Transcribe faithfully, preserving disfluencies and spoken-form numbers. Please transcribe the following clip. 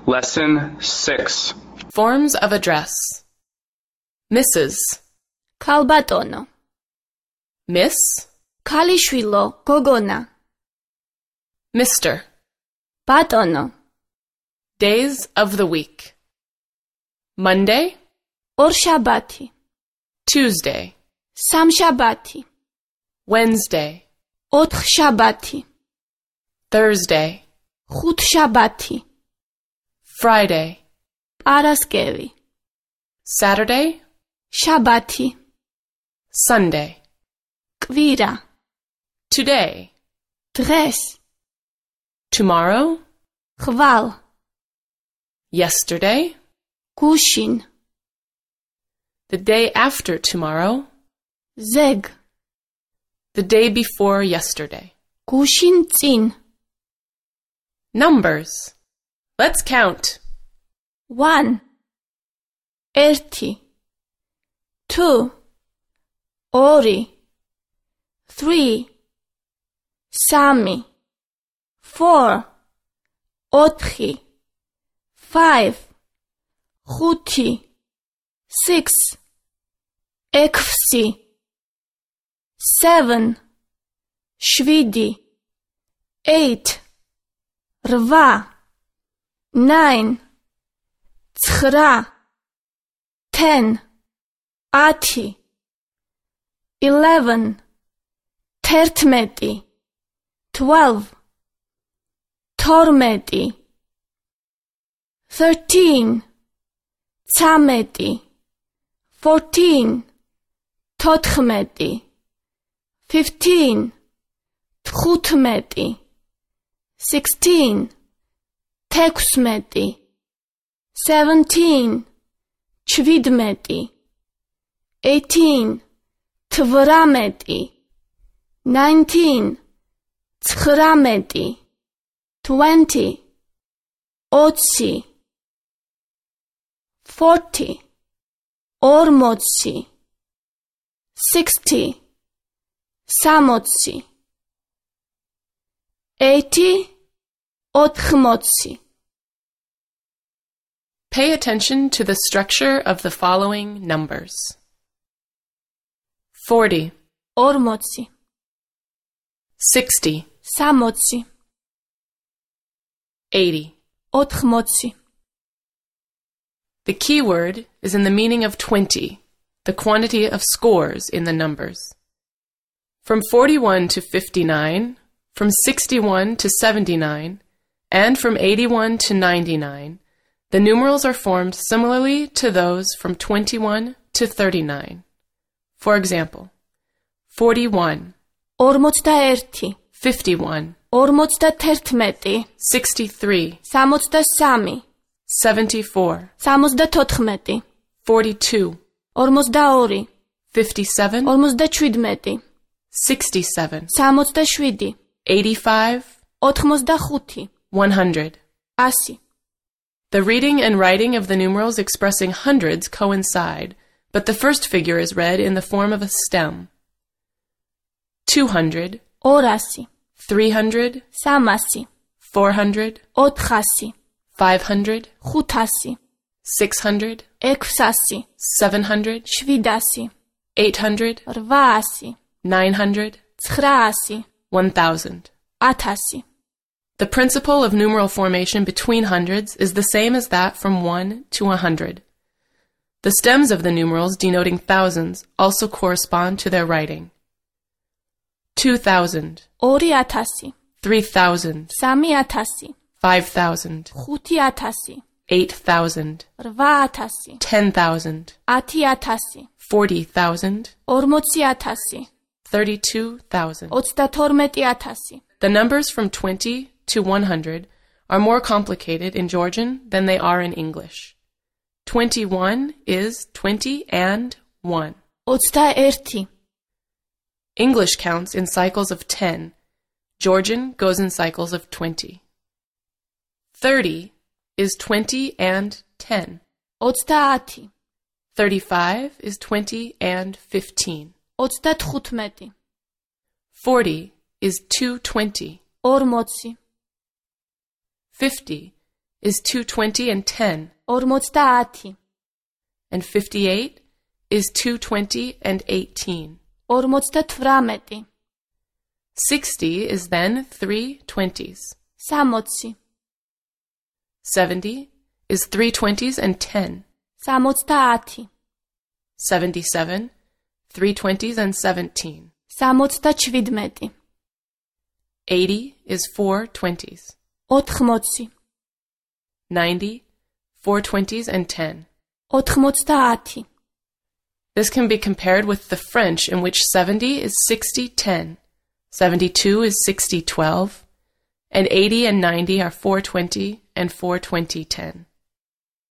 Lesson six. Forms of address. Missus Kalbatono. Miss, Kalishvilo Gogona. Mister Batono. Days of the week. Monday, Orshabati. Tuesday, Samshabati. Wednesday, Otshabati. Thursday, Khutshabati. Friday, Paraskevi. Saturday, Shabati. Sunday, Kvira. today, Dres. tomorrow, Khval. yesterday, Gushin. the day after tomorrow, Zeg. the day before yesterday. Gushin Tsin. Numbers. Let's count. One. Erti. Two. Ori. Three. Sami. Four. Otchi. Five. Khuti. Six. Ekfsi. Seven. Shvidi. Eight. Rva. Nine. Tchra. Ten. Ati. Eleven. Tertmeti. Twelve. Tormeti. Thirteen. Tsameti. Fourteen. Totchmeti. Fifteen. Tchutmeti. Sixteen. Teksmeti. Seventeen. Chvidmeti. Eighteen. Tvrameti. Nineteen. Tchrameti. Twenty. Otsi. Forty. Ormotsi. Sixty. Samotsi. Eighty. Otchmotsi. Pay attention to the structure of the following numbers. Forty, Ormotsi. sixty, Samotsi. eighty. Otchmotsi. The key word is in the meaning of twenty, the quantity of scores in the numbers. From forty-one to fifty-nine, from sixty-one to seventy-nine, and from eighty-one to ninety-nine, the numerals are formed similarly to those from twenty-one to thirty-nine. For example, forty-one, Ormotdaerti. fifty-one, Ormotdatertmeti. sixty-three, Samotdasami. seventy-four, Samotdatotchmeti. forty-two, Ormotdaori. fifty-seven, Ormotdachvidmeti. sixty-seven, Samotdashvidi. eighty-five, Othmosdakhuti. one hundred. Asi. The reading and writing of the numerals expressing hundreds coincide, but the first figure is read in the form of a stem. two hundred, Orasi. three hundred, Samasi. four hundred, Otchasi. five hundred, Khutasi. six hundred, Eksasi. seven hundred, Shvidasi. eight hundred, Rvaasi. nine hundred, Tsraasi. one thousand. Atasi. The principle of numeral formation between hundreds is the same as that from one to a hundred. The stems of the numerals denoting thousands also correspond to their writing. two thousand, Ori atasi. three thousand, Sami atasi. five thousand, Khuti atasi. eight thousand, Rva atasi. ten thousand, Ati atasi. forty thousand, Ormotsi atasi. thirty-two thousand. Otsdatormeti atasi. The numbers from twenty to one hundred are more complicated in Georgian than they are in English. twenty-one is twenty and one. Otsdaerti. English counts in cycles of ten. Georgian goes in cycles of twenty. thirty is twenty and ten. Otsdaati. thirty-five is twenty and fifteen. ოცდათხუთმეტი, Forty is two twenty. ორმოცი, Fifty is two twenty and ten, ორმოცდაათი, and fifty-eight is two twenty and eighteen. ორმოცდათვრამეტი, Sixty is then three twenties. სამოცი, Seventy is three twenties and ten. სამოცდაათი, Seventy-seven, three twenties and seventeen. სამოცდაჩვიდმეტი, Eighty is four twenties. ოთხმოცი, Ninety, four twenties and ten. ოთხმოცდაათი, This can be compared with the French, in which seventy is sixty ten, seventy-two is sixty twelve, and eighty and ninety are four twenty and four twenty ten.